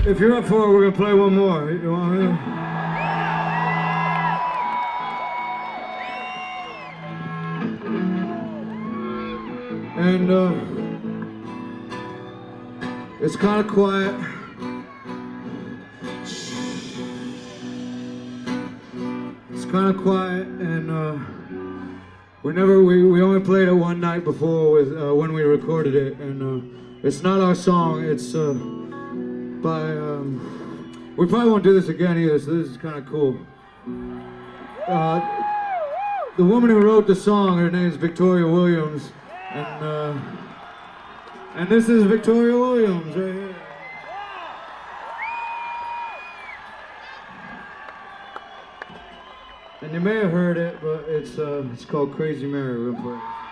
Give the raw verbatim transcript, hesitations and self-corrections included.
If you're up for it, we're gonna play one more. You want to? And uh, it's kind of quiet. It's kind of quiet, and uh, we never we, we only played it one night before with uh, when we recorded it, and uh, it's not our song. It's uh, by um, we probably won't do this again either. So this is kind of cool. Uh, the woman who wrote the song, her name is Victoria Williams. And, uh, and this is Victoria Williams right here. And you may have heard it, but it's uh, it's called Crazy Mary. We're gonna play it.